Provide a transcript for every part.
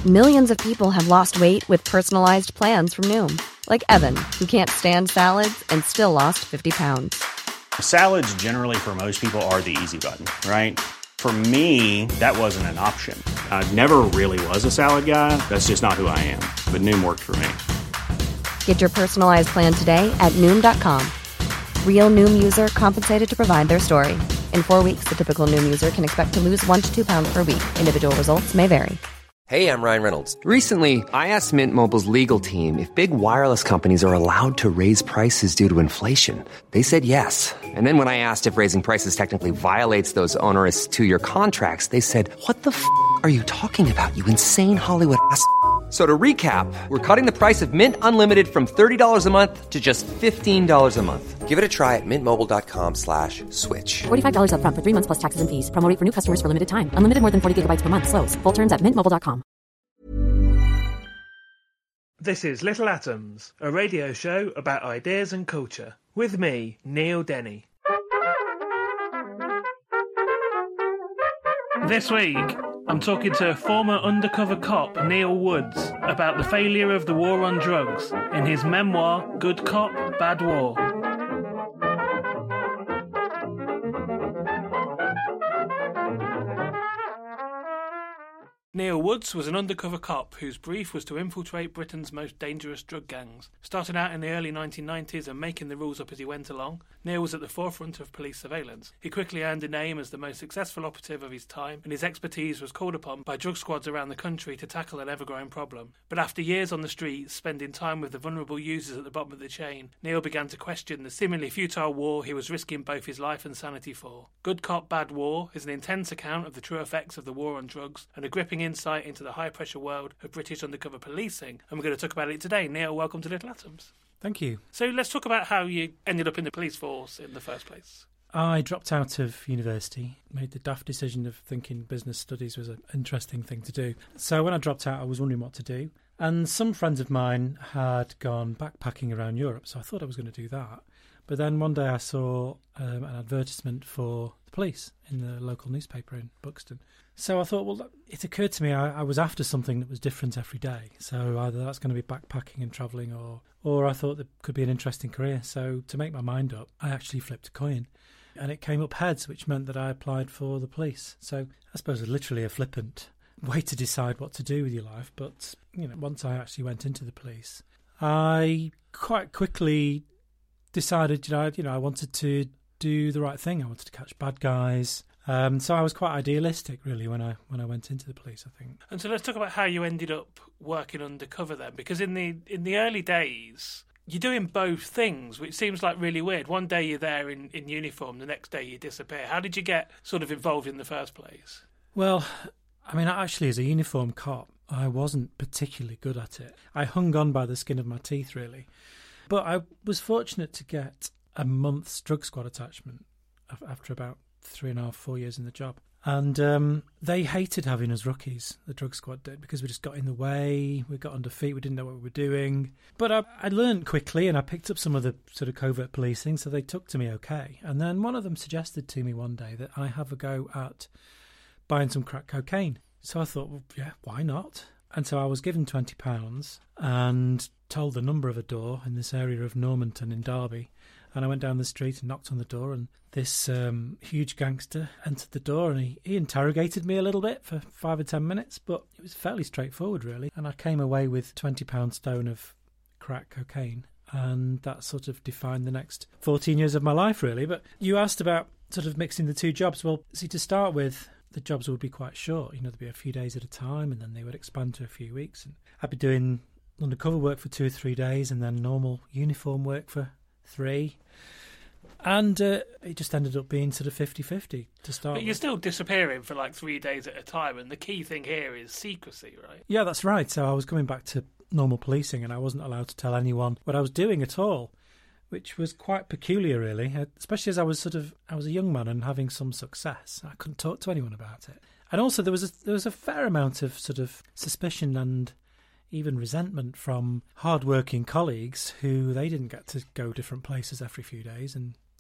Millions of people have lost weight with personalized plans from Noom. Like Evan, who can't stand salads and still lost 50 pounds. Salads generally for most people are the easy button, right? For me, that wasn't an option. I never really was a salad guy. That's just not who I am. But Noom worked for me. Get your personalized plan today at Noom.com. Real Noom user compensated to provide their story. In 4 weeks, the typical Noom user can expect to lose 1 to 2 pounds per week. Individual results may vary. Hey, I'm Ryan Reynolds. Recently, I asked Mint Mobile's legal team if big wireless companies are allowed to raise prices due to inflation. They said yes. And then when I asked if raising prices technically violates those onerous 2-year contracts, they said, "What the f*** are you talking about, you insane Hollywood ass?" So to recap, we're cutting the price of Mint Unlimited from $30 a month to just $15 a month. Give it a try at mintmobile.com/switch. $45 up front for 3 months plus taxes and fees. Promo rate for new customers for limited time. Unlimited more than 40 gigabytes per month. Slows full terms at mintmobile.com. This is Little Atoms, a radio show about ideas and culture. With me, Neil Denny. This week, I'm talking to former undercover cop Neil Woods about the failure of the war on drugs in his memoir, Good Cop, Bad War. Neil Woods was an undercover cop whose brief was to infiltrate Britain's most dangerous drug gangs. Starting out in the early 1990s and making the rules up as he went along, Neil was at the forefront of police surveillance. He quickly earned a name as the most successful operative of his time, and his expertise was called upon by drug squads around the country to tackle an ever-growing problem. But after years on the streets, spending time with the vulnerable users at the bottom of the chain, Neil began to question the seemingly futile war he was risking both his life and sanity for. Good Cop, Bad War is an intense account of the true effects of the war on drugs and a gripping insight into the high-pressure world of British undercover policing, and we're going to talk about it today. Neil, welcome to Little Atoms. Thank you. So let's talk about how you ended up in the police force in the first place. I dropped out of university, made the daft decision of thinking business studies was an interesting thing to do. So when I dropped out, I was wondering what to do. And some friends of mine had gone backpacking around Europe, so I thought I was going to do that. But then one day I saw an advertisement for the police in the local newspaper in Buxton. So I thought, well, it occurred to me I was after something that was different every day. So either that's going to be backpacking and travelling or I thought there could be an interesting career. So to make my mind up, I actually flipped a coin. And it came up heads, which meant that I applied for the police. So I suppose it's literally a flippant way to decide what to do with your life. But, once I actually went into the police, I quite quickly decided, I wanted to do the right thing. I wanted to catch bad guys. So I was quite idealistic, really, when I went into the police, I think. And so let's talk about how you ended up working undercover then, because in the early days, you're doing both things, which seems like really weird. One day you're there in uniform, the next day you disappear. How did you get sort of involved in the first place? Well, actually, as a uniform cop, I wasn't particularly good at it. I hung on by the skin of my teeth, really. But I was fortunate to get a month's drug squad attachment after about 3.5, 4 years in the job. And they hated having us rookies, the drug squad did, because we just got in the way, we got under feet, we didn't know what we were doing. But I learned quickly and I picked up some of the sort of covert policing, so they took to me okay. And then one of them suggested to me one day that I have a go at buying some crack cocaine. So I thought, well, yeah, why not? And so I was given £20 and told the number of a door in this area of Normanton in Derby. And I went down the street and knocked on the door, and this huge gangster entered the door, and he interrogated me a little bit for 5 or 10 minutes, but it was fairly straightforward, really. And I came away with £20 stone of crack cocaine, and that sort of defined the next 14 years of my life, really. But you asked about sort of mixing the two jobs. Well, see, to start with, the jobs would be quite short. There'd be a few days at a time, and then they would expand to a few weeks. And I'd be doing undercover work for 2 or 3 days, and then normal uniform work for 3. And it just ended up being sort of 50-50 to start But you're still disappearing for like 3 days at a time, and the key thing here is secrecy, right? Yeah, that's right. So I was coming back to normal policing, and I wasn't allowed to tell anyone what I was doing at all, which was quite peculiar, really, especially as I was a young man and having some success. I couldn't talk to anyone about it. And also there was a fair amount of sort of suspicion and even resentment from hard-working colleagues who they didn't get to go different places every few days, and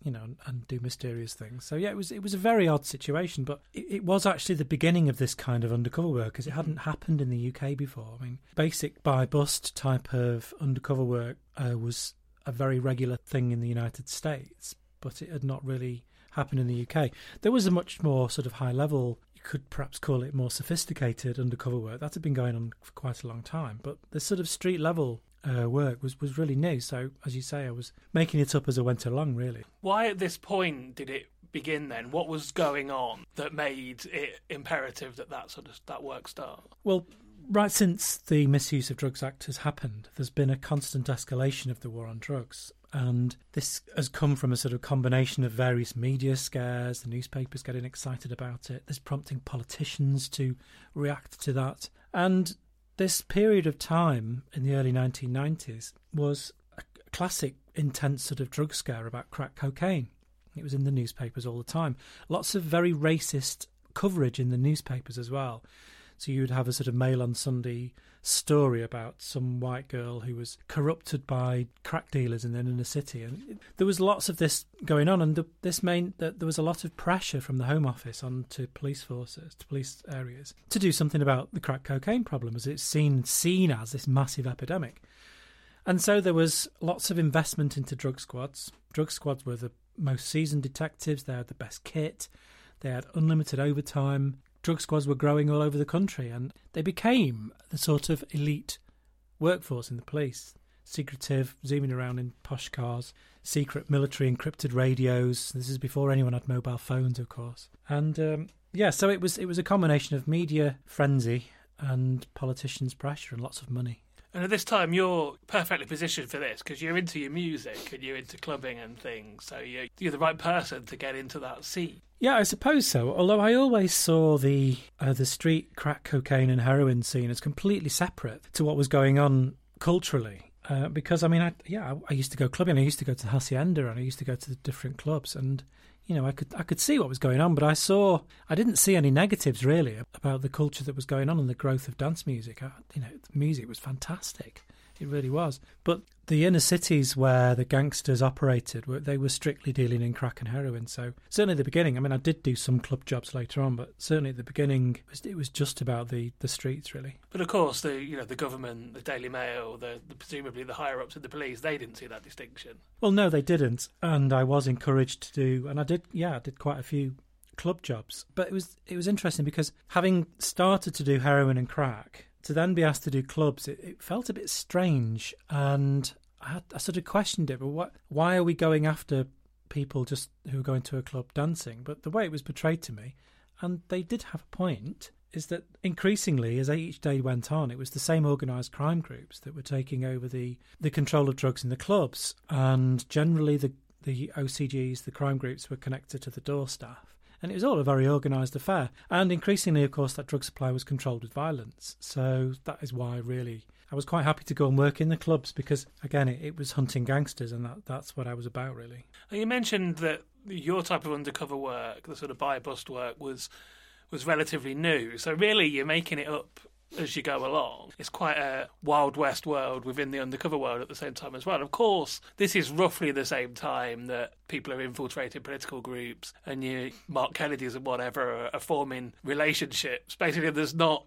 and do mysterious things. So yeah, it was a very odd situation, but it was actually the beginning of this kind of undercover work, because it hadn't happened in the UK before. I mean, basic buy-bust type of undercover work was a very regular thing in the United States, but it had not really happened in the UK. There was a much more sort of high level, you could perhaps call it more sophisticated undercover work. That had been going on for quite a long time, but the sort of street level work was really new. So, as you say, I was making it up as I went along, really. Why at this point did it begin then? What was going on that made it imperative that work start? Well, right since the Misuse of Drugs Act has happened, there's been a constant escalation of the war on drugs. And this has come from a sort of combination of various media scares, the newspapers getting excited about it, this prompting politicians to react to that. And this period of time in the early 1990s was a classic intense sort of drug scare about crack cocaine. It was in the newspapers all the time. Lots of very racist coverage in the newspapers as well. So you would have a sort of Mail on Sunday story about some white girl who was corrupted by crack dealers in the inner city. And there was lots of this going on, and this meant that there was a lot of pressure from the Home Office onto police forces, to police areas, to do something about the crack cocaine problem, as it's seen as this massive epidemic. And so there was lots of investment into drug squads. Drug squads were the most seasoned detectives. They had the best kit. They had unlimited overtime. Drug squads were growing all over the country, and they became the sort of elite workforce in the police. Secretive, zooming around in posh cars, secret military encrypted radios. This is before anyone had mobile phones, of course. And so it was a combination of media frenzy and politicians' pressure and lots of money. And at this time, you're perfectly positioned for this because you're into your music and you're into clubbing and things. So you're the right person to get into that scene. Yeah, I suppose so. Although I always saw the street crack cocaine and heroin scene as completely separate to what was going on culturally. Because I mean, I used to go clubbing. I used to go to the Hacienda, and I used to go to the different clubs, and I could see what was going on, but I didn't see any negatives really about the culture that was going on and the growth of dance music. The music was fantastic. It really was. But the inner cities where the gangsters operated, they were strictly dealing in crack and heroin. So certainly at the beginning, I mean, I did do some club jobs later on, but certainly at the beginning, it was just about the streets, really. But of course, the government, the Daily Mail, presumably the higher-ups in the police, they didn't see that distinction. Well, no, they didn't. And I was encouraged to do, and I did quite a few club jobs. But it was interesting because having started to do heroin and crack, to then be asked to do clubs, it felt a bit strange, and I sort of questioned it. But why are we going after people just who are going to a club dancing? But the way it was portrayed to me, and they did have a point, is that increasingly, as each day went on, it was the same organised crime groups that were taking over the control of drugs in the clubs, and generally the OCGs, the crime groups, were connected to the door staff. And it was all a very organised affair. And increasingly, of course, that drug supply was controlled with violence. So that is why, really, I was quite happy to go and work in the clubs because, again, it was hunting gangsters, and that's what I was about, really. You mentioned that your type of undercover work, the sort of buy-bust work, was relatively new. So really, you're making it up as you go along. It's quite a Wild West world within the undercover world at the same time as well. Of course, this is roughly the same time that people are infiltrating political groups and Mark Kennedys and whatever are forming relationships. Basically, there's not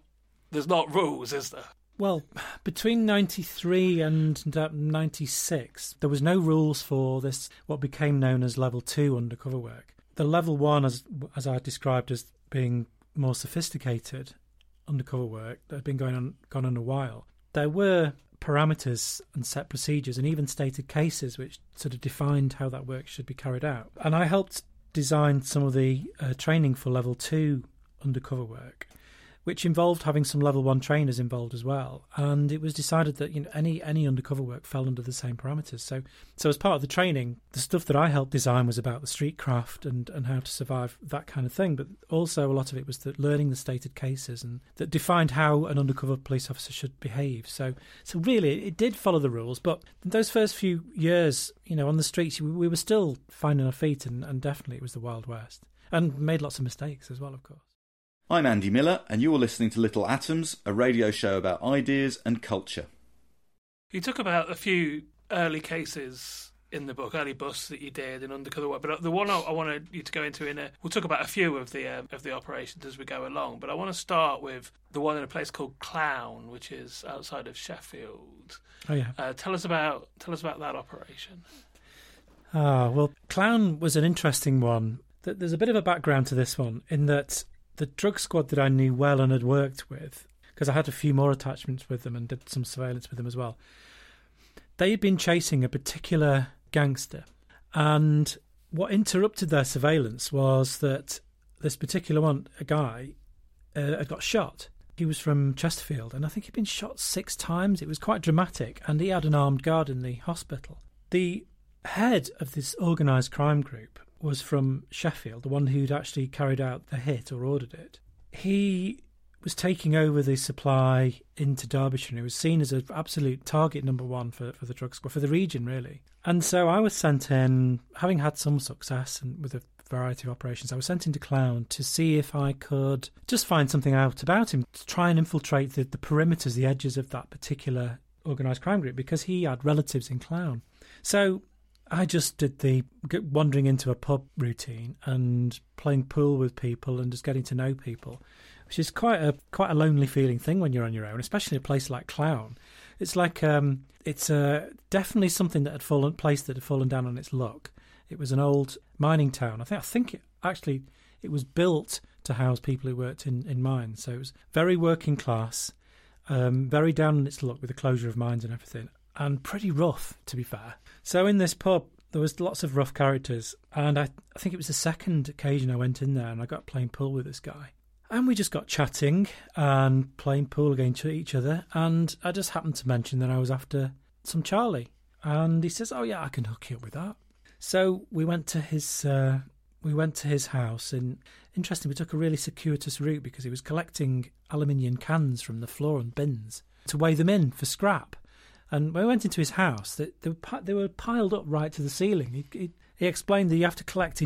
rules, is there? Well, between 93 and 96, there was no rules for this, what became known as Level 2 undercover work. The Level 1, as I described as being more sophisticated undercover work that had been gone on a while, there were parameters and set procedures and even stated cases which sort of defined how that work should be carried out. And I helped design some of the training for Level 2 undercover work, which involved having some Level 1 trainers involved as well. And it was decided that any undercover work fell under the same parameters. So as part of the training, the stuff that I helped design was about the street craft and how to survive, that kind of thing. But also a lot of it was learning the stated cases and that defined how an undercover police officer should behave. So really, it did follow the rules. But those first few years, on the streets, we were still finding our feet, and definitely it was the Wild West. And made lots of mistakes as well, of course. I'm Andy Miller, and you're listening to Little Atoms, a radio show about ideas and culture. You talk about a few early cases in the book, early busts that you did and undercover work. But the one I wanted you to go into we'll talk about a few of the operations as we go along. But I want to start with the one in a place called Clown, which is outside of Sheffield. Oh yeah. Tell us about that operation. Well, Clown was an interesting one. There's a bit of a background to this one in that the drug squad that I knew well and had worked with, because I had a few more attachments with them and did some surveillance with them as well, they had been chasing a particular gangster. And what interrupted their surveillance was that this particular one, a guy, had got shot. He was from Chesterfield, and I think he'd been shot 6 times. It was quite dramatic, and he had an armed guard in the hospital. The head of this organised crime group was from Sheffield, the one who'd actually carried out the hit or ordered it. He was taking over the supply into Derbyshire, and he was seen as an absolute target number one for the drug squad, for the region, really. And so I was sent in, having had some success and with a variety of operations, I was sent into Clown to see if I could just find something out about him, to try and infiltrate the perimeters, the edges of that particular organised crime group, because he had relatives in Clown. So I just did the wandering into a pub routine and playing pool with people and just getting to know people, which is quite a lonely feeling thing when you're on your own, especially a place like Clown. It's like it's definitely something that had fallen down on its luck. It was an old mining town. I think it was built to house people who worked in mines. So it was very working class, very down on its luck with the closure of mines and everything, and pretty rough, to be fair. So in this pub, there was lots of rough characters, and I think it was the second occasion I went in there and I got playing pool with this guy. And we just got chatting and playing pool against each other, and I just happened to mention that I was after some Charlie. And he says, "Oh yeah, I can hook you up with that." So we went to his house, and interestingly, we took a really circuitous route because he was collecting aluminium cans from the floor and bins to weigh them in for scrap. And when we went into his house, they were piled up right to the ceiling. He explained that you have to collect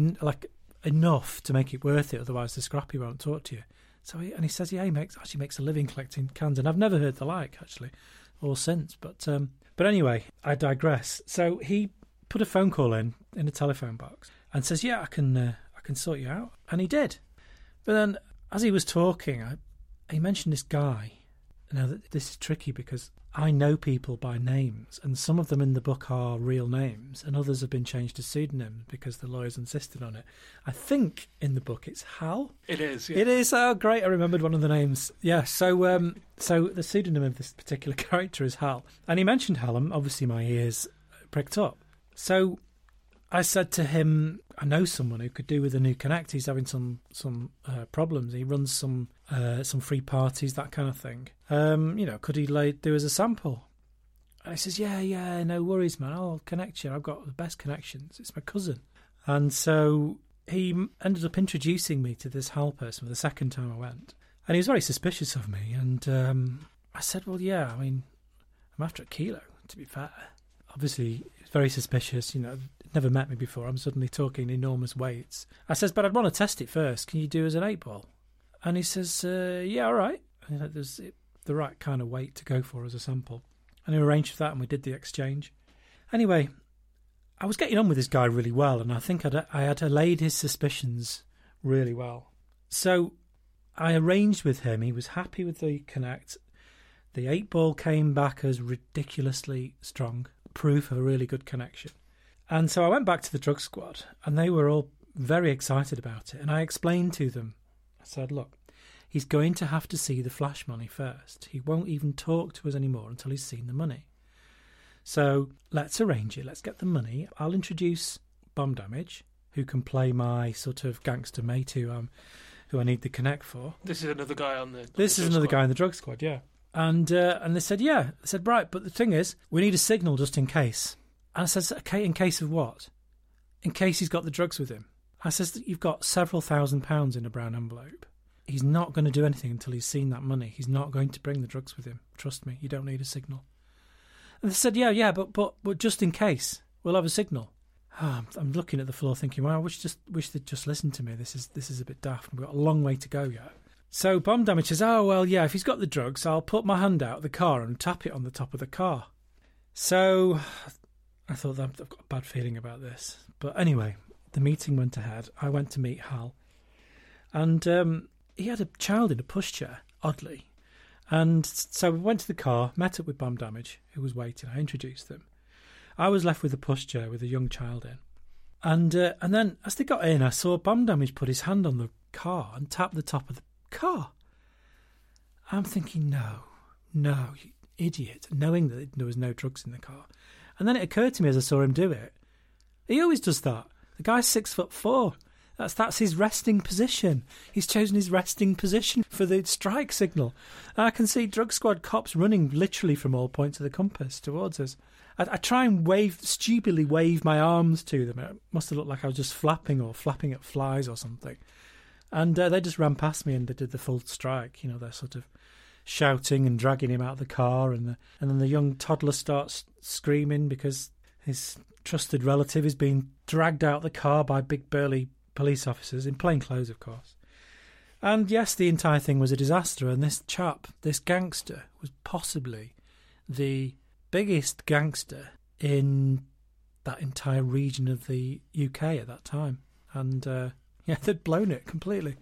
enough to make it worth it, otherwise the scrappy won't talk to you. So he says, yeah, he actually makes a living collecting cans, and I've never heard the like actually, or since. But anyway, I digress. So he put a phone call in a telephone box and says, yeah, I can sort you out, and he did. But then as he was talking, he mentioned this guy. Now this is tricky because I know people by names, and some of them in the book are real names, and others have been changed to pseudonyms because the lawyers insisted on it. I think in the book it's Hal. It is. Yeah. It is. Oh, great! I remembered one of the names. Yeah. So the pseudonym of this particular character is Hal, and he mentioned Hal, and obviously my ears pricked up. So I said to him, I know someone who could do with a new Connect. He's having some problems. He runs some free parties, that kind of thing. Could he do as a sample? And he says, yeah, no worries, man. I'll connect you. I've got the best connections. It's my cousin. And so he ended up introducing me to this Hal person for the second time I went. And he was very suspicious of me. And I said, well, yeah, I mean, I'm after a kilo, to be fair. Obviously, he's very suspicious, never met me before. I'm suddenly talking enormous weights. I says, but I'd want to test it first. Can you do as an 8-ball? And he says, yeah, all right. And there's the right kind of weight to go for as a sample. And he arranged for that, and we did the exchange. Anyway, I was getting on with this guy really well, and I think I had allayed his suspicions really well. So I arranged with him. He was happy with the Connect. The 8-ball came back as ridiculously strong, proof of a really good connection. And so I went back to the drug squad, and they were all very excited about it. And I explained to them, I said, look, he's going to have to see the flash money first. He won't even talk to us anymore until he's seen the money. So let's arrange it. Let's get the money. I'll introduce Bomb Damage, who can play my sort of gangster mate who I need the Connect for. This is another guy on the This is another guy in the drug squad, yeah. And they said, yeah. I said, right, but the thing is, we need a signal just in case. And I said, okay, in case of what? In case he's got the drugs with him. I says that you've got several £1,000s in a brown envelope. He's not going to do anything until he's seen that money. He's not going to bring the drugs with him. Trust me, you don't need a signal. And they said, yeah, but just in case, we'll have a signal. Oh, I'm looking at the floor thinking, well, I wish they'd just listen to me. This is a bit daft. We've got a long way to go yet. So Bomb Damage says, oh, well, yeah, if he's got the drugs, I'll put my hand out of the car and tap it on the top of the car. So I thought that I've got a bad feeling about this. But anyway, the meeting went ahead. I went to meet Hal. And he had a child in a pushchair, oddly. And so we went to the car, met up with Bomb Damage, who was waiting. I introduced them. I was left with a pushchair with a young child in. And then as they got in, I saw Bomb Damage put his hand on the car and tap the top of the car. I'm thinking, no, you idiot, knowing that there was no drugs in the car. And then it occurred to me as I saw him do it, he always does that. The guy's 6'4". That's his resting position. He's chosen his resting position for the strike signal. And I can see drug squad cops running literally from all points of the compass towards us. I try and stupidly wave my arms to them. It must have looked like I was just flapping at flies or something. And they just ran past me and they did the full strike. You know, they're sort of shouting and dragging him out of the car. And then the young toddler starts screaming because his trusted relative is being dragged out of the car by big burly police officers, in plain clothes, of course. And yes, the entire thing was a disaster. And this chap, this gangster, was possibly the biggest gangster in that entire region of the UK at that time. And they'd blown it completely.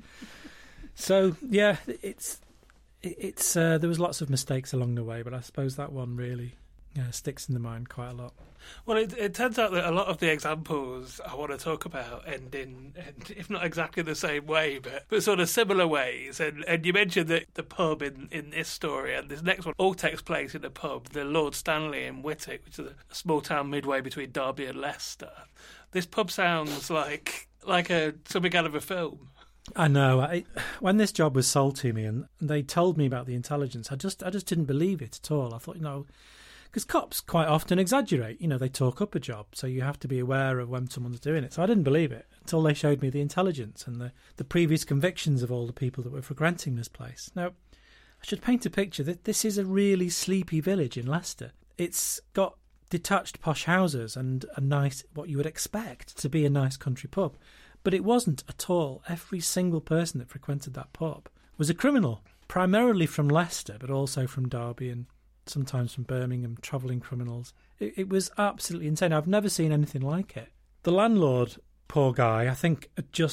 So yeah, it's there was lots of mistakes along the way, but I suppose that one really sticks in the mind quite a lot. Well, it turns out that a lot of the examples I want to talk about end if not exactly the same way, but sort of similar ways. And you mentioned that the pub in this story and this next one all takes place in a pub, the Lord Stanley in Whitwick, which is a small town midway between Derby and Leicester. This pub sounds like something out of a film. I know. When this job was sold to me and they told me about the intelligence, I just didn't believe it at all. I thought, because cops quite often exaggerate. They talk up a job, so you have to be aware of when someone's doing it. So I didn't believe it until they showed me the intelligence and the previous convictions of all the people that were frequenting this place. Now, I should paint a picture that this is a really sleepy village in Leicester. It's got detached posh houses and a nice, what you would expect to be a nice country pub. But it wasn't at all. Every single person that frequented that pub was a criminal, primarily from Leicester, but also from Derby and sometimes from Birmingham, travelling criminals. It was absolutely insane. I've never seen anything like it. The landlord, poor guy, I think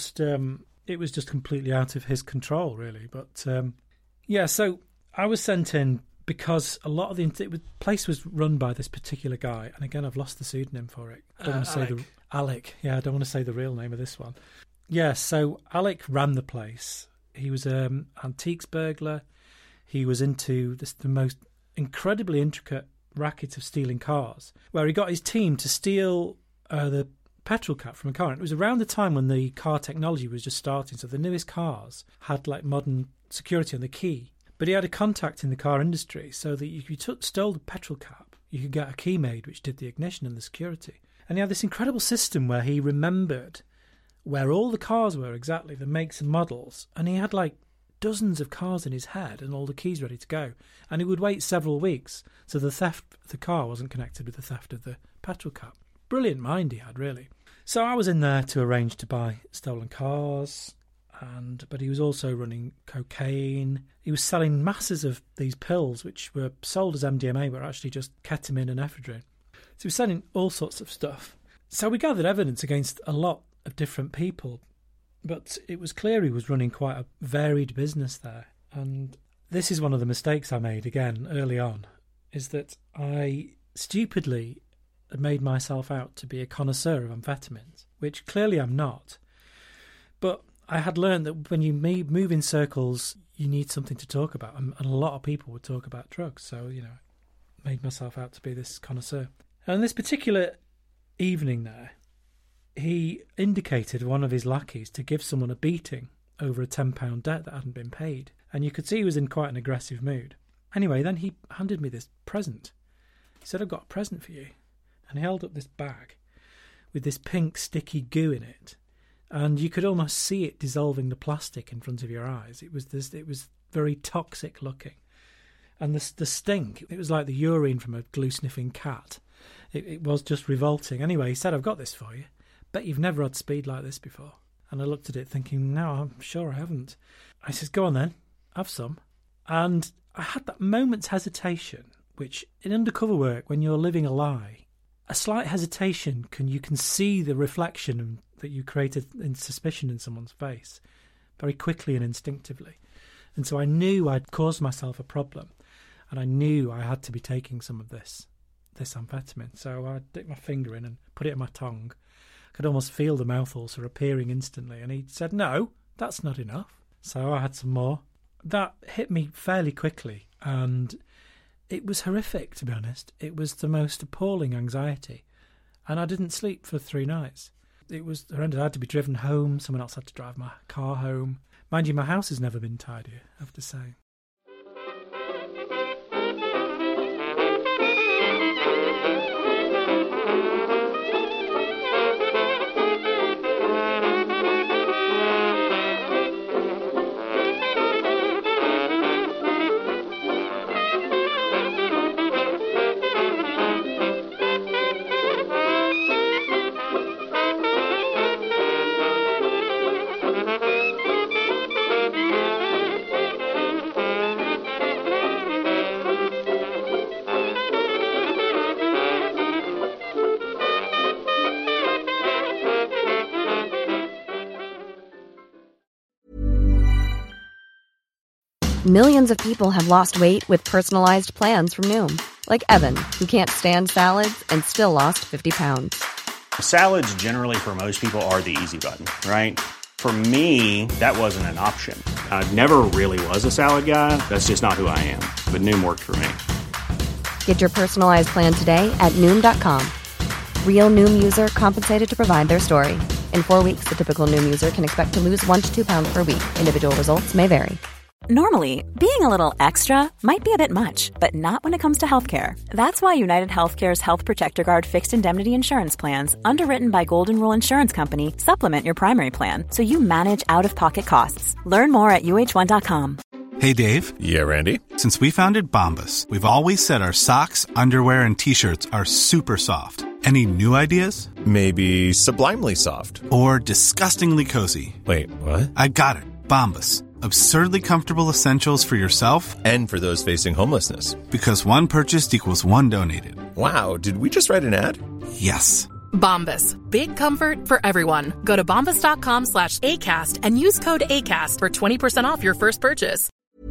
it was just completely out of his control, really. But so I was sent in because a lot of the place was run by this particular guy. And again, I've lost the pseudonym for it. I don't want to say Alec. Yeah, I don't want to say the real name of this one. Yeah, so Alec ran the place. He was an antiques burglar. He was into the most incredibly intricate racket of stealing cars, where he got his team to steal the petrol cap from a car. And it was around the time when the car technology was just starting, so the newest cars had like modern security on the key. But he had a contact in the car industry, so that if you stole the petrol cap, you could get a key made which did the ignition and the security. And he had this incredible system where he remembered where all the cars were exactly, the makes and models, and he had like dozens of cars in his head and all the keys ready to go. And he would wait several weeks so the theft of the car wasn't connected with the theft of the petrol cap. Brilliant mind he had, really. So I was in there to arrange to buy stolen cars, but he was also running cocaine. He was selling masses of these pills which were sold as MDMA but actually just ketamine and ephedrine. So he was selling all sorts of stuff. So we gathered evidence against a lot of different people, but it was clear he was running quite a varied business there. And this is one of the mistakes I made again early on, is that I stupidly made myself out to be a connoisseur of amphetamines, which clearly I'm not. But I had learned that when you move in circles, you need something to talk about, and a lot of people would talk about drugs. So, made myself out to be this connoisseur. And this particular evening there, he indicated one of his lackeys to give someone a beating over a £10 debt that hadn't been paid. And you could see he was in quite an aggressive mood. Anyway, then he handed me this present. He said, "I've got a present for you." And he held up this bag with this pink sticky goo in it. And you could almost see it dissolving the plastic in front of your eyes. It was very toxic looking. And the stink, it was like the urine from a glue-sniffing cat. It was just revolting. Anyway, he said, "I've got this for you. Bet you've never had speed like this before." And I looked at it thinking, no, I'm sure I haven't. I says, "Go on then, have some." And I had that moment's hesitation, which in undercover work, when you're living a lie, a slight hesitation, you can see the reflection that you created in suspicion in someone's face very quickly and instinctively. And so I knew I'd caused myself a problem, and I knew I had to be taking some of this amphetamine. So I dipped my finger in and put it in my tongue. I could almost feel the mouth ulcer appearing instantly, and he said, "No, that's not enough." So I had some more. That hit me fairly quickly, and it was horrific, to be honest. It was the most appalling anxiety, and I didn't sleep for 3 nights. It was horrendous. I had to be driven home. Someone else had to drive my car home. Mind you, my house has never been tidier, I have to say. Millions of people have lost weight with personalized plans from Noom. Like Evan, who can't stand salads and still lost 50 pounds. Salads generally for most people are the easy button, right? For me, that wasn't an option. I never really was a salad guy. That's just not who I am. But Noom worked for me. Get your personalized plan today at Noom.com. Real Noom user compensated to provide their story. In 4 weeks, the typical Noom user can expect to lose 1 to 2 pounds per week. Individual results may vary. Normally, being a little extra might be a bit much, but not when it comes to healthcare. That's why United Healthcare's Health Protector Guard fixed indemnity insurance plans, underwritten by Golden Rule Insurance Company, supplement your primary plan so you manage out-of-pocket costs. Learn more at UH1.com. Hey, Dave. Yeah, Randy. Since we founded Bombas, we've always said our socks, underwear, and T-shirts are super soft. Any new ideas? Maybe sublimely soft. Or disgustingly cozy. Wait, what? I got it. Bombas. Absurdly comfortable essentials for yourself and for those facing homelessness. Because one purchased equals one donated. Wow, did we just write an ad? Yes. Bombas. Big comfort for everyone. Go to bombas.com/ACAST and use code ACAST for 20% off your first purchase.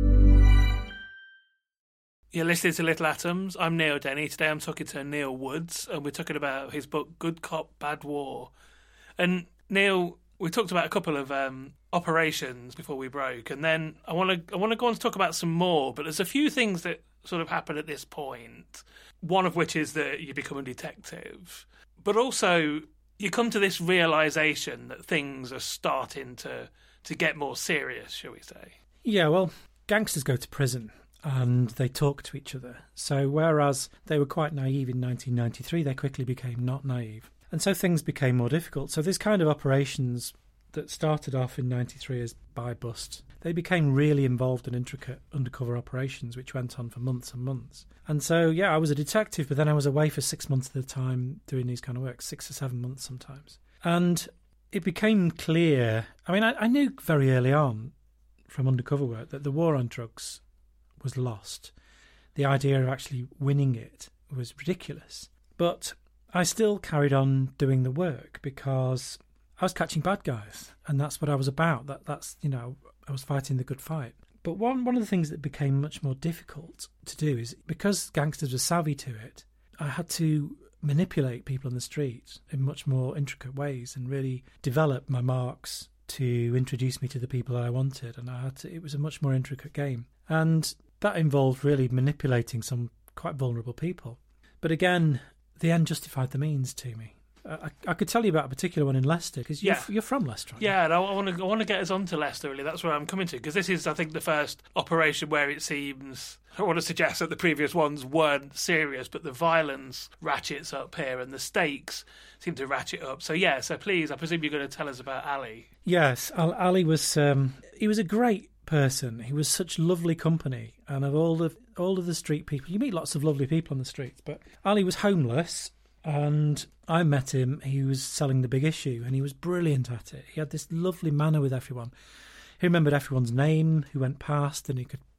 You're listening to Little Atoms. I'm Neil Denny. Today I'm talking to Neil Woods, and we're talking about his book, Good Cop, Bad War. And Neil, we talked about a couple of operations before we broke, and then I want to go on to talk about some more, but there's a few things that sort of happen at this point, one of which is that you become a detective, but also you come to this realisation that things are starting to get more serious, shall we say. Yeah, well, gangsters go to prison and they talk to each other. So whereas they were quite naive in 1993, they quickly became not naive. And so things became more difficult. So this kind of operations that started off in 93 as buy bust, they became really involved in intricate undercover operations, which went on for months and months. And so, yeah, I was a detective, but then I was away for 6 months at a time doing these kind of work, 6 or 7 months sometimes. And it became clear, I mean, I knew very early on from undercover work that the war on drugs was lost. The idea of actually winning it was ridiculous. But I still carried on doing the work because I was catching bad guys, and that's what I was about. That's I was fighting the good fight. But one of the things that became much more difficult to do is, because gangsters were savvy to it, I had to manipulate people on the street in much more intricate ways and really develop my marks to introduce me to the people I wanted. And it was a much more intricate game. And that involved really manipulating some quite vulnerable people. But again, the end justified the means to me. I could tell you about a particular one in Leicester, because you're from Leicester, aren't you? Yeah, and I want to get us on to Leicester, really. That's where I'm coming to, because this is, I think, the first operation where it seems, I want to suggest that the previous ones weren't serious, but the violence ratchets up here and the stakes seem to ratchet up. So please, I presume you're going to tell us about Ali. Yes, Ali was, he was a great person. He was such lovely company, and of all of the street people, you meet lots of lovely people on the streets, but Ali was homeless. And I met him, he was selling The Big Issue, and he was brilliant at it. He had this lovely manner with everyone. He remembered everyone's name who went past, and he could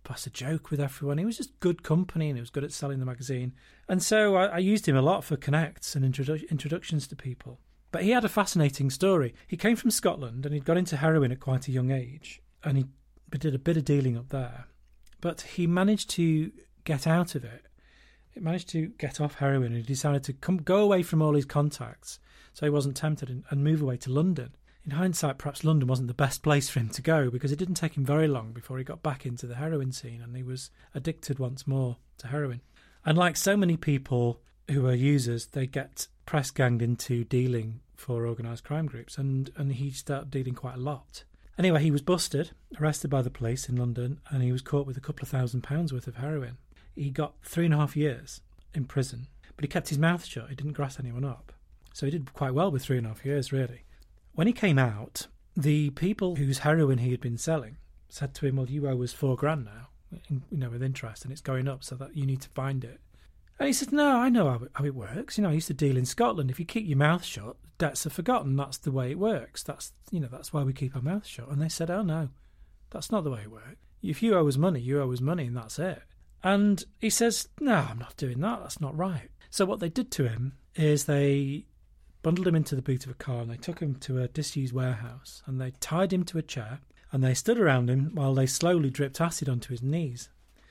a joke with everyone. He was just good company, and he was good at selling the magazine. And so I used him a lot for connects and introductions to people. But he had a fascinating story. He came from Scotland, and he'd got into heroin at quite a young age, and he did a bit of dealing up there. But he managed to get out of it. He managed to get off heroin, and he decided to go away from all his contacts, so he wasn't tempted, and move away to London. In hindsight, perhaps London wasn't the best place for him to go, because it didn't take him very long before he got back into the heroin scene, and he was addicted once more to heroin. And like so many people who are users, they get press-ganged into dealing for organised crime groups, and he started dealing quite a lot. Anyway, he was busted, arrested by the police in London, and he was caught with a couple of £1,000s worth of heroin. He got 3.5 years in prison, but he kept his mouth shut. He didn't grass anyone up. So he did quite well with 3.5 years, really. When he came out, the people whose heroin he had been selling said to him, well, you owe us £4,000 now, with interest, and it's going up, so that you need to find it. And he said, no, I know how it works. I used to deal in Scotland. If you keep your mouth shut, debts are forgotten. That's the way it works. That's why we keep our mouth shut. And they said, oh, no, that's not the way it works. If you owe us money, you owe us money, and that's it. And he says, no, I'm not doing that. That's not right. So what they did to him is they bundled him into the boot of a car, and they took him to a disused warehouse, and they tied him to a chair, and they stood around him while they slowly dripped acid onto his knees,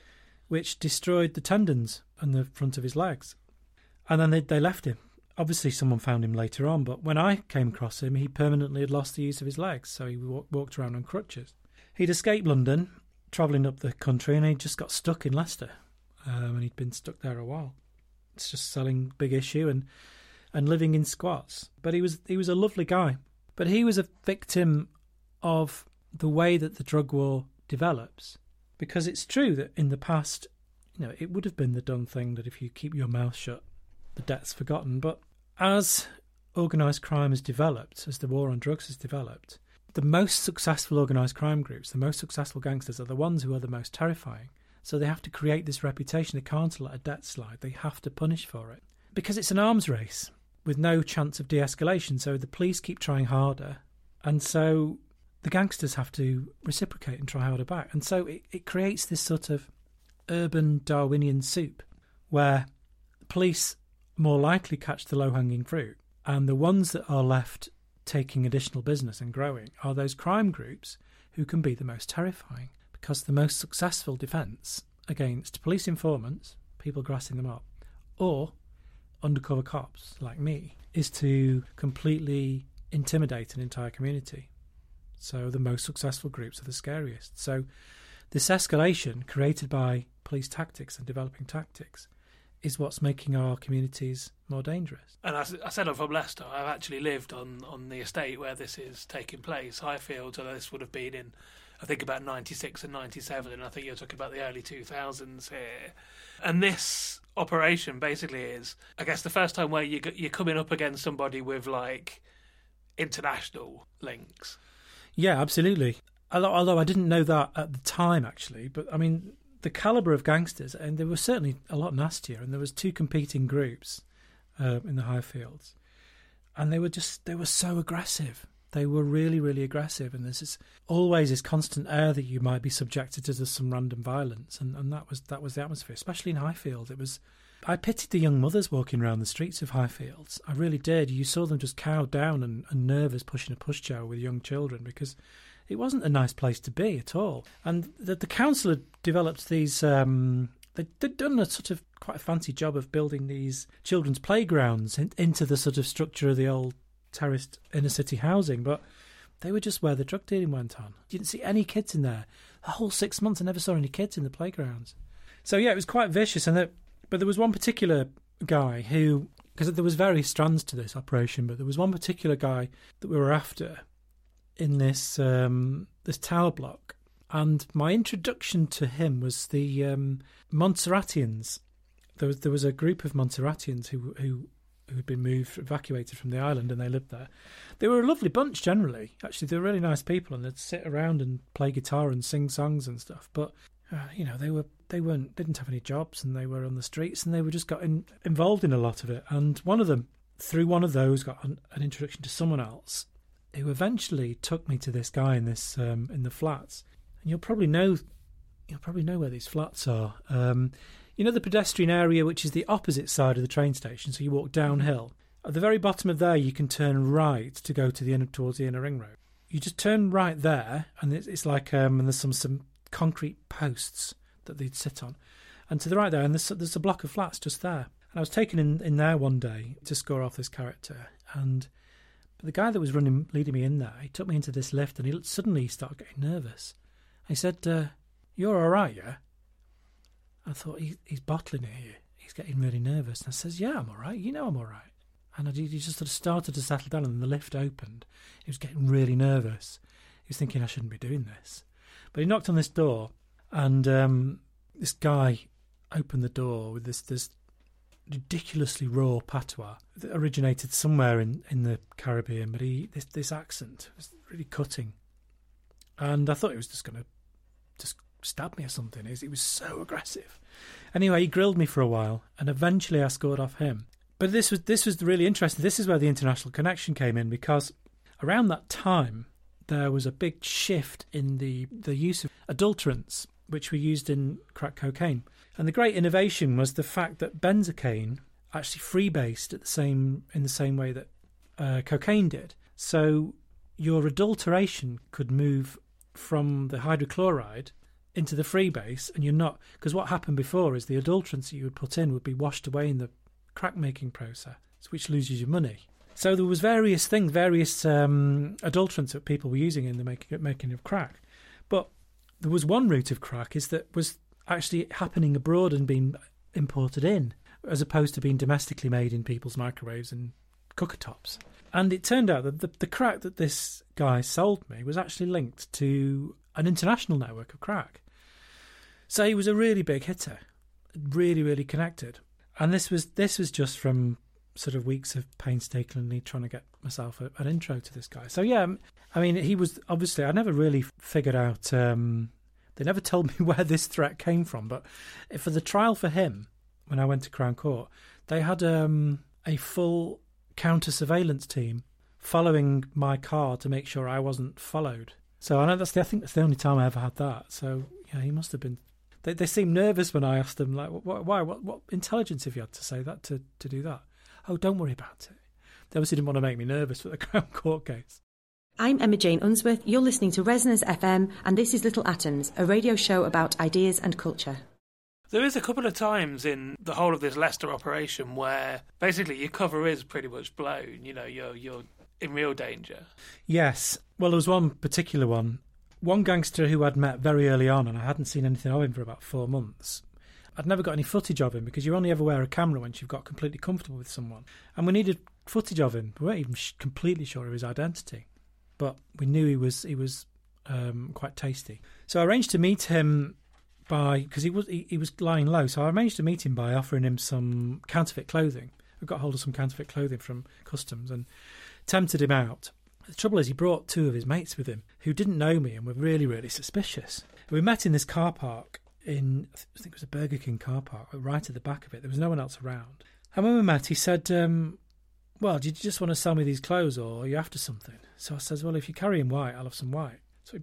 which destroyed the tendons and the front of his legs. And then they left him. Obviously someone found him later on, but when I came across him, he permanently had lost the use of his legs, so he walked around on crutches. He'd escaped London, travelling up the country, and he just got stuck in Leicester, and he'd been stuck there a while. It's just selling Big Issue and living in squats. But he was a lovely guy. But he was a victim of the way that the drug war develops. Because it's true that in the past, it would have been the done thing that if you keep your mouth shut, the debt's forgotten. But as organised crime has developed, as the war on drugs has developed, the most successful organised crime groups, the most successful gangsters are the ones who are the most terrifying. So they have to create this reputation. They can't let a debt slide. They have to punish for it. Because it's an arms race with no chance of de-escalation. So the police keep trying harder. And so the gangsters have to reciprocate and try harder back. And so it creates this sort of urban Darwinian soup where the police more likely catch the low-hanging fruit, and the ones that are left taking additional business and growing are those crime groups who can be the most terrifying, because the most successful defence against police informants, people grassing them up, or undercover cops like me, is to completely intimidate an entire community. So the most successful groups are the scariest. So this escalation created by police tactics and developing tactics is what's making our communities more dangerous. And as I said, I'm from Leicester. I've actually lived on the estate where this is taking place, Highfield. So this would have been in, I think, about 96 and 97, and I think you're talking about the early 2000s here. And this operation basically is, I guess, the first time where you're coming up against somebody with, like, international links. Yeah, absolutely. Although I didn't know that at the time, actually. But, I mean, the calibre of gangsters, and they were certainly a lot nastier, and there was two competing groups in the Highfields. And they were so aggressive. They were really, really aggressive. And there's always this constant air that you might be subjected to some random violence. And that was the atmosphere, especially in Highfield. I pitied the young mothers walking around the streets of Highfields. I really did. You saw them just cowed down and nervous, pushing a pushchair with young children, because it wasn't a nice place to be at all. And the council had developed these... They'd done a sort of quite a fancy job of building these children's playgrounds into the sort of structure of the old terraced inner-city housing, but they were just where the drug dealing went on. You didn't see any kids in there. The whole 6 months I never saw any kids in the playgrounds. So, yeah, it was quite vicious. But there was one particular guy who... Because there was various strands to this operation, but there was one particular guy that we were after in this tower block. And my introduction to him was the Montserratians. There was a group of Montserratians who had been evacuated from the island, and they lived there. They were a lovely bunch generally. Actually, they were really nice people, and they'd sit around and play guitar and sing songs and stuff. But they didn't have any jobs, and they were on the streets, and they were just got involved in a lot of it. And one of them, through one of those, got an introduction to someone else, who eventually took me to this guy in the flats. And you'll probably know you'll probably know where these flats are. You know the pedestrian area, which is the opposite side of the train station, so you walk downhill. At the very bottom of there, you can turn right to go to towards the inner ring road. You just turn right there, and it's like and there's some concrete posts that they'd sit on. And to the right there, and there's a block of flats just there. And I was taken in there one day to score off this character, and the guy that was leading me in there, he took me into this lift, and he suddenly started getting nervous. He said, "You're all right, yeah?" I thought, he's bottling it here. He's getting really nervous. And I says, "Yeah, I'm all right. You know I'm all right." And he just sort of started to settle down, and then the lift opened. He was getting really nervous. He was thinking, I shouldn't be doing this. But he knocked on this door, and this guy opened the door with this ridiculously raw patois that originated somewhere in the Caribbean, but this accent was really cutting. And I thought he was just going to just stab me or something. He was so aggressive. Anyway, he grilled me for a while, and eventually I scored off him. But this was really interesting. This is where the international connection came in, because around that time there was a big shift in the use of adulterants, which were used in crack cocaine. And the great innovation was the fact that benzocaine actually freebased in the same way that cocaine did. So your adulteration could move from the hydrochloride into the freebase, and you're not, because what happened before is the adulterants that you would put in would be washed away in the crack making process, which loses you money. So there was various adulterants that people were using in the making of crack. But there was one route of crack that was actually happening abroad and being imported in, as opposed to being domestically made in people's microwaves and cooker tops. And it turned out that the crack that this guy sold me was actually linked to an international network of crack. So he was a really big hitter, really, really connected. And this was just from sort of weeks of painstakingly trying to get myself an intro to this guy. So yeah, I mean, he was obviously, I never really figured out, they never told me where this threat came from, but for the trial for him, when I went to Crown Court, they had a full counter-surveillance team following my car to make sure I wasn't followed. So I think that's the only time I ever had that. So yeah, he must have been. They seemed nervous when I asked them, like, why? What intelligence have you had to say that to do that? Oh, don't worry about it. They obviously didn't want to make me nervous for the Crown Court case. I'm Emma Jane Unsworth. You're listening to Resonance FM, and this is Little Atoms, a radio show about ideas and culture. There is a couple of times in the whole of this Leicester operation where basically your cover is pretty much blown. You know, you're in real danger. Yes. Well, there was one particular one. One gangster who I'd met very early on, and I hadn't seen anything of him for about 4 months. I'd never got any footage of him, because you only ever wear a camera once you've got completely comfortable with someone. And we needed footage of him. We weren't even completely sure of his identity, but we knew he was quite tasty. So I arranged to meet him because he was lying low. So I arranged to meet him by offering him some counterfeit clothing. I got hold of some counterfeit clothing from customs and tempted him out. The trouble is, he brought 2 of his mates with him who didn't know me and were really, really suspicious. We met in this car park I think it was a Burger King car park, right at the back of it. There was no one else around. And when we met, he said, well, do you just want to sell me these clothes, or are you after something? So I says, well, if you're carrying white, I'll have some white. So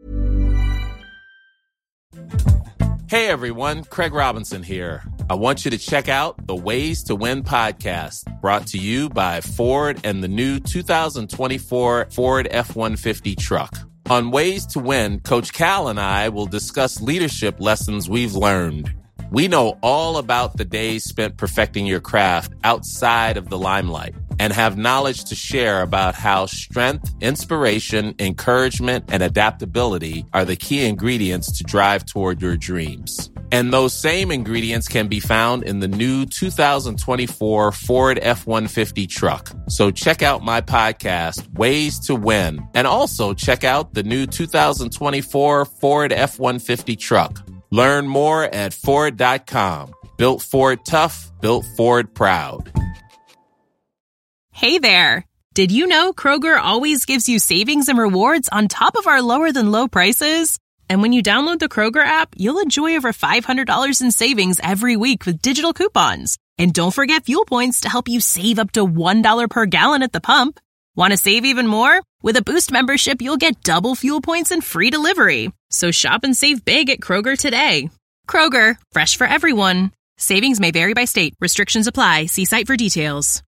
Hey everyone, Craig Robinson here. I want you to check out the Ways to Win podcast, brought to you by Ford and the new 2024 Ford F-150 truck. On Ways to Win, Coach Cal and I will discuss leadership lessons we've learned. We know all about the days spent perfecting your craft outside of the limelight and have knowledge to share about how strength, inspiration, encouragement, and adaptability are the key ingredients to drive toward your dreams. And those same ingredients can be found in the new 2024 Ford F-150 truck. So check out my podcast, Ways to Win, and also check out the new 2024 Ford F-150 truck. Learn more at Ford.com. Built Ford tough, built Ford proud. Hey there. Did you know Kroger always gives you savings and rewards on top of our lower than low prices? And when you download the Kroger app, you'll enjoy over $500 in savings every week with digital coupons. And don't forget fuel points to help you save up to $1 per gallon at the pump. Want to save even more? With a Boost membership, you'll get double fuel points and free delivery. So shop and save big at Kroger today. Kroger, fresh for everyone. Savings may vary by state. Restrictions apply. See site for details.